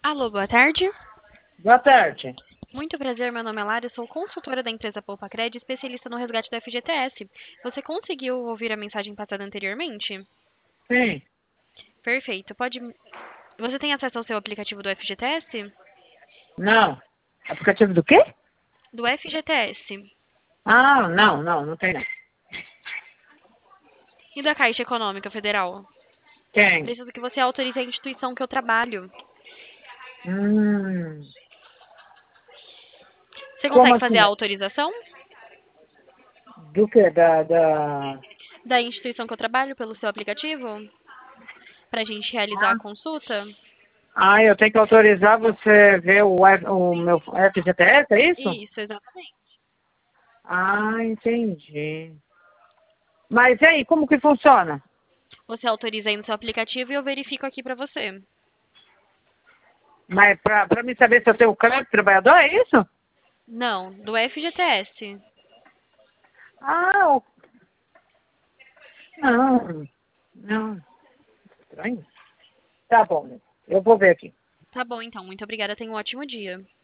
Alô, boa tarde. Boa tarde. Muito prazer, meu nome é Lara, eu sou consultora da empresa Poupa-Cred, especialista no resgate do FGTS. Você conseguiu ouvir a mensagem passada anteriormente? Sim. Perfeito. Você tem acesso ao seu aplicativo do FGTS? Não. Aplicativo do quê? Do FGTS. Ah, não tem não. E da Caixa Econômica Federal? Tem. Preciso que você autorize a instituição que eu trabalho. Hum. Você Como consegue fazer assim? a autorização Do quê? Da... da instituição que eu trabalho pelo seu aplicativo? Para a gente realizar a Ah. consulta? Eu tenho que autorizar você ver o meu FGTS, é isso? Isso, exatamente. Ah, entendi. Mas e aí, como que funciona? Você autoriza aí no seu aplicativo e eu verifico aqui para você. Mas pra mim saber se eu tenho crédito trabalhador, é isso? Não, do FGTS. Ah, não. Não. Estranho. Tá bom, eu vou ver aqui. Tá bom, então. Muito obrigada. Tenha um ótimo dia.